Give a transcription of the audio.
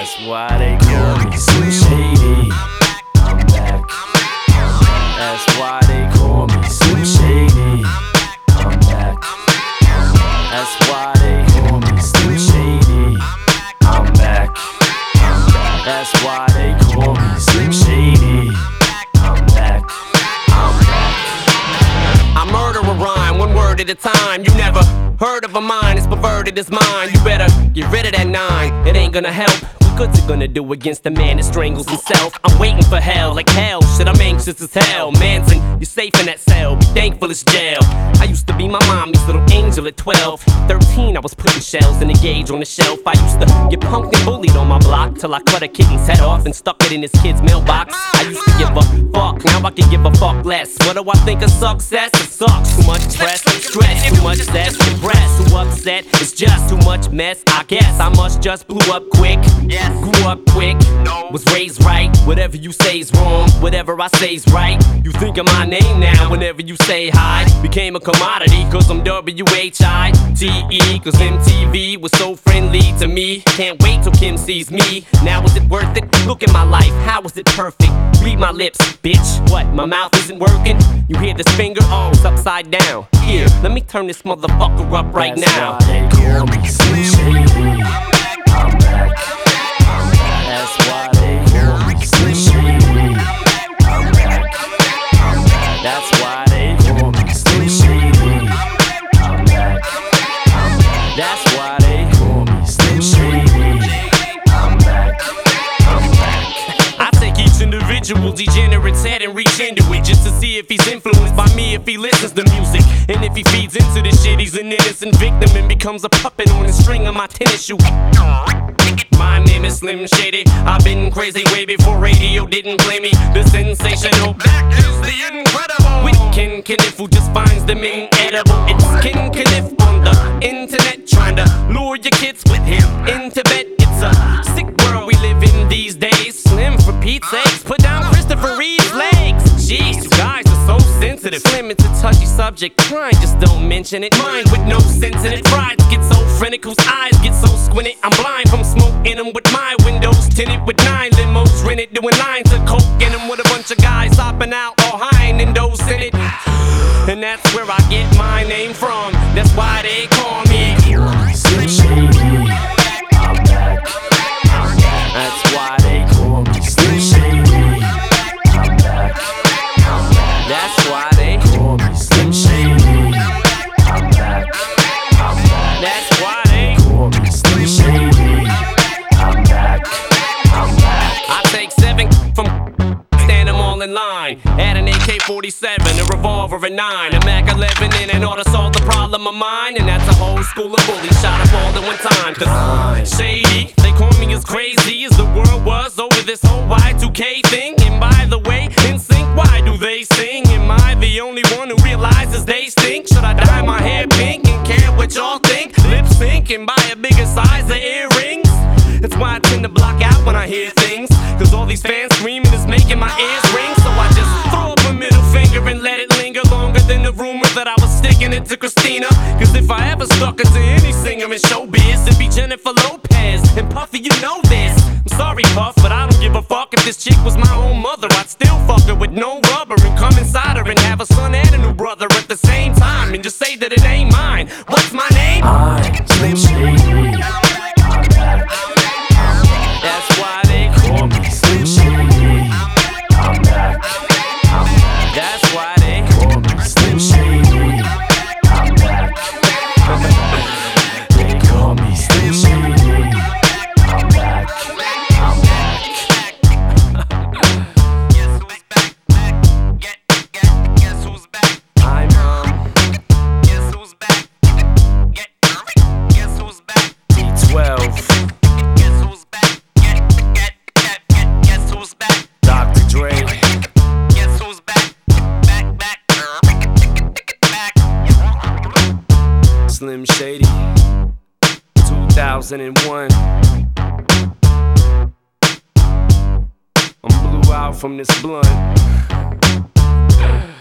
That's why they call me Slim Shady. I'm back. That's why they call me Slim Shady. I'm back. That's why they call me Slim Shady. I'm back. That's why they call me Slim Shady. I'm back. I'm back. I murder a rhyme, one word at a time. You never heard of a mind as perverted as mine. You better get rid of that 9, it ain't gonna help. What good's it gonna do against a man that strangles himself? I'm waiting for hell, like hell, shit, I'm anxious as hell. Manson, you're safe in that cell, be thankful it's jail. I used to be my mommy's little angel at 12. 13, I was putting shells in a gauge on the shelf. I used to get punked and bullied on my block till I cut a kitten's head off and stuck it in his kid's mailbox. I used to give a fuck, now I can give a fuck less. What do I think of success? It sucks, too much stress, too much stress, depressed, too upset, it's just too much mess. I guess I must just blew up quick. Grew up quick, was raised right. Whatever you say's wrong, whatever I say's right. You think of my name now whenever you say hi. Became a commodity cause I'm W-H-I-T-E. Cause MTV was so friendly to me. Can't wait till Kim sees me. Now is it worth it? Look at my life, how is it perfect? Read my lips, bitch. What, my mouth isn't working? You hear this finger? Oh, it's upside down. Here, let me turn this motherfucker up right now. That's why they call me Slim Shady. I'm back. That's why they call me Slim Shady. I'm back. That's why they call me Slim Shady. I'm back. That's why they call me Slim Shady. I'm back. I take each individual degenerate's head and reach into it just to see if he's influenced by me, if he listens to music. And if he feeds into this shit, he's an innocent victim and becomes a puppet on the string of my tennis shoe. My name is Slim Shady. I've been crazy way before radio didn't play me. The sensational, that is the incredible. With Ken Kniff, who just finds them inedible. It's Ken Kniff on the internet, trying to lure your kids with him into bed. It's a sick world we live in these days. Slim, for Pete's sakes, put down Christopher Reeve's legs. Jeez, you guys are so sensitive. Slim, it's a touchy subject. Fine, just don't mention it. Mine with no sense in it. Pride gets so frenetic, whose eyes get so squinted. I'm blind from smoke in them with my windows tinted with 9 limos rented, doing lines of coke in them with a bunch of guys hopping out all high and those in it. And that's where I get my name from. That's why they call me Slim Shady. I'm back. That's why they call me Slim Shady. I'm back. That's why they call me Slim Shady. I'm back. That's why they call me Slim Shady. I'm back. I take 7 from stand them all in line. Add an AK-47, a revolver, a 9, a Mac 11 in and ought to solve the problem of mine. And that's a whole school of bullies shot up all at one time. Cause Shady, they call me as crazy as the world was over this whole Y2K thing. And by the way, NSYNC, why do they sing? Am I the only one who realizes they stink? Should I dye my hair pink and care what y'all think? Lip sync and buy a bigger size of earrings? That's why I tend to block out when I hear things. Cause all these fans screaming is making my ears ring. So I just throw up a middle finger and let it linger longer than the rumor that I was sticking it to Christina. Cause if I ever stuck it to any singer in showbiz, it'd be Jennifer Lopez. And Puffy, you know this. I'm sorry, Puff, but I don't give a fuck. If this chick was my own mother, I'd still fuck her with no rubber and come inside her and have a son and a new brother at the same time and just say that it ain't mine. What's my name? I'm Slim Shady. I'm back. That's why they call me Slim Shady. I'm back. That's why they call me Slim Shady. I'm back. They call me Slim Shady. I'm back. Guess who's back? Guess who's back? I'm Guess who's back? Guess who's back? D12. Guess who's back? Guess who's back? Dr. Dre. Guess who's back? Back. Slim Shady. 2001. I'm blew out from this blunt.